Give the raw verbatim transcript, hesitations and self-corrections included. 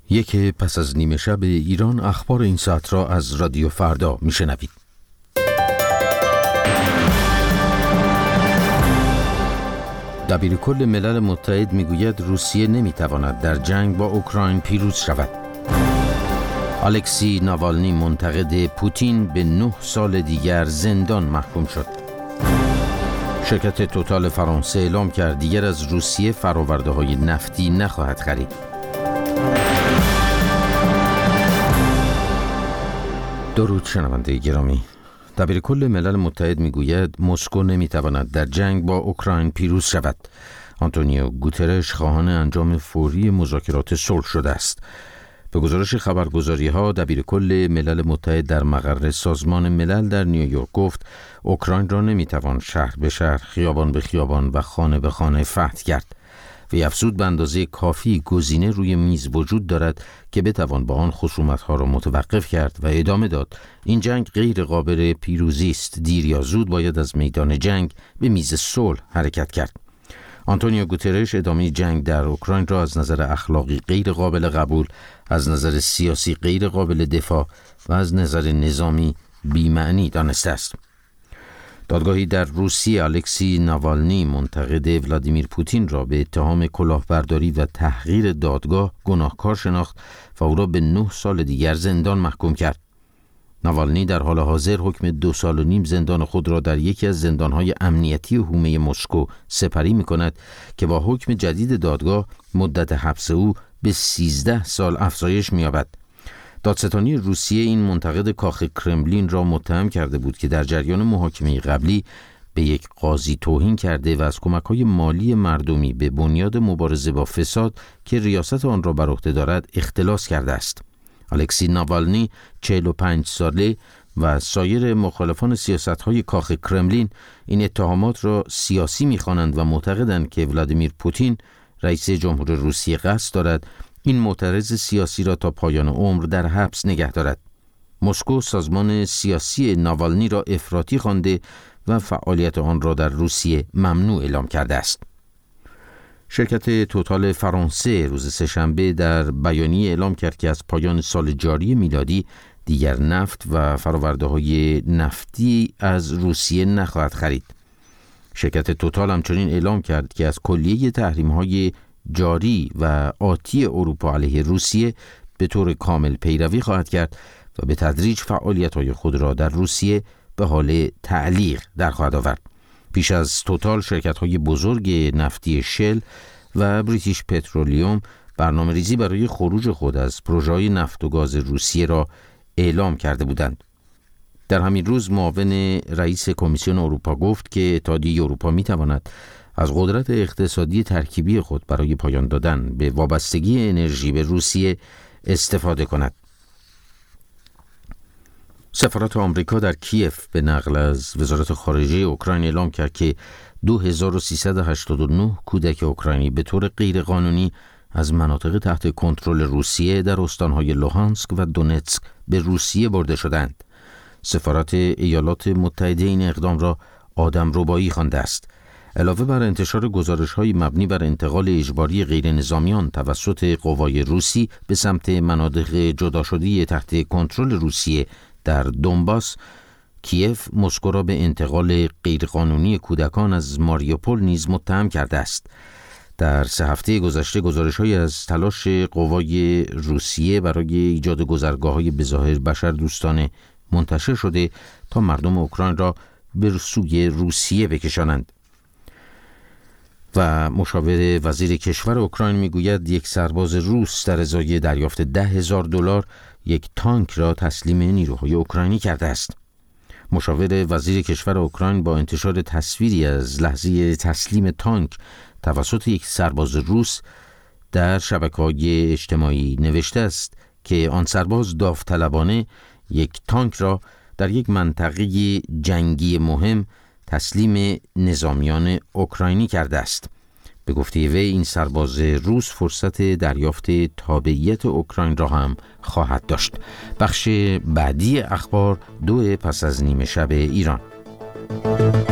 یک پس از نیمه شب ایران، اخبار این ساعت را از رادیو فردا میشنوید. دبیرکل ملل متحد میگوید روسیه نمیتواند در جنگ با اوکراین پیروز شود. الکسی ناوالنی منتقد پوتین به نه سال دیگر زندان محکوم شد. شرکت توتال فرانسه اعلام کرد دیگر از روسیه فرآورده‌های نفتی نخواهد خرید. درود شنونده گرامی. دبیرکل ملل متحد میگوید مسکو نمیتواند در جنگ با اوکراین پیروز شود. آنتونیو گوترش خواهان انجام فوری مذاکرات صلح شده است. به گزارش خبرگزاری‌ها، دبیرکل ملل متحد در مقر سازمان ملل در نیویورک گفت اوکراین را نمیتوان شهر به شهر، خیابان به خیابان و خانه به خانه فتح کرد. وی افزود به اندازه کافی گزینه روی میز وجود دارد که بتوان با آن خصومت‌ها را متوقف کرد و ادامه داد این جنگ غیر قابل پیروزی است. دیر یا زود باید از میدان جنگ به میز صلح حرکت کرد. آنتونیو گوترش ادامه جنگ در اوکراین را از نظر اخلاقی غیر قابل قبول، از نظر سیاسی غیر قابل دفاع و از نظر نظامی بی‌معنی دانسته است. دادگاهی در روسیه الکسی ناوالنی منتقد ولادیمیر پوتین را به اتهام کلاهبرداری و تحقیر دادگاه گناهکار شناخت و او را به نه سال دیگر زندان محکوم کرد. ناوالنی در حال حاضر حکم دو سال و نیم زندان خود را در یکی از زندانهای امنیتی حومه مسکو سپری می کند که با حکم جدید دادگاه مدت حبس او به سیزده سال افزایش می یابد. دادستانی روسیه این منتقد کاخ کرملین را متهم کرده بود که در جریان محاکمه قبلی به یک قاضی توهین کرده و از کمک‌های مالی مردمی به بنیاد مبارزه با فساد که ریاست آن را بر عهده دارد اختلاس کرده است. الکسی ناوالنی چهل و پنج ساله و سایر مخالفان سیاست‌های کاخ کرملین این اتهامات را سیاسی می‌خوانند و معتقدند که ولادیمیر پوتین رئیس جمهور روسیه قصد دارد این معترض سیاسی را تا پایان عمر در حبس نگه دارد. مسکو سازمان سیاسی ناوالنی را افراطی خوانده و فعالیت آن را در روسیه ممنوع اعلام کرده است. شرکت توتال فرانسه روز سه‌شنبه در بیانیه اعلام کرد که از پایان سال جاری میلادی دیگر نفت و فرآورده‌های نفتی از روسیه نخواهد خرید. شرکت توتال همچنین اعلام کرد که از کلیه تحریم‌های جاری و آتی اروپا علیه روسیه به طور کامل پیروی خواهد کرد و به تدریج فعالیت‌های خود را در روسیه به حال تعلیق در خواهد آورد. پیش از توتال شرکت‌های بزرگ نفتی شل و بریتیش پترولیوم برنامه‌ریزی برای خروج خود از پروژه‌های نفت و گاز روسیه را اعلام کرده بودند. در همین روز معاون رئیس کمیسیون اروپا گفت که اتحادیه اروپا می‌تواند از قدرت اقتصادی ترکیبی خود برای پایان دادن به وابستگی انرژی به روسیه استفاده کند. سفارت آمریکا در کیف به نقل از وزارت خارجه اوکراین اعلام کرد که دو هزار و سیصد و هشتاد و نه کودک اوکراینی به طور غیرقانونی از مناطق تحت کنترل روسیه در استانهای لوهانسک و دونتسک به روسیه برده شدند. سفارت ایالات متحده این اقدام را آدمربایی خوانده است. علاوه بر انتشار گزارش‌های مبنی بر انتقال اجباری غیر نظامیان توسط قوای روسی به سمت مناطق جدا شده تحت کنترل روسیه در دونباس، کیف مسکو را به انتقال غیرقانونی کودکان از ماریوپول نیز متهم کرده است. در سه هفته گذشته گزارش‌هایی از تلاش قوای روسیه برای ایجاد گذرگاه‌های بظاهر بشردوستانه منتشر شده تا مردم اوکراین را به سوی روسیه بکشانند. و مشاور وزیر کشور اوکراین میگوید یک سرباز روس در ازای دریافت ده هزار دلار یک تانک را تسلیم نیروهای اوکراینی کرده است. مشاور وزیر کشور اوکراین با انتشار تصویری از لحظه تسلیم تانک توسط یک سرباز روس در شبکه‌های اجتماعی نوشته است که آن سرباز داوطلبانه یک تانک را در یک منطقه جنگی مهم تسلیم نظامیان اوکراینی کرده است. به گفته وی این سرباز روس فرصت دریافت تابعیت اوکراین را هم خواهد داشت. بخش بعدی اخبار دو پس از نیمه شب ایران.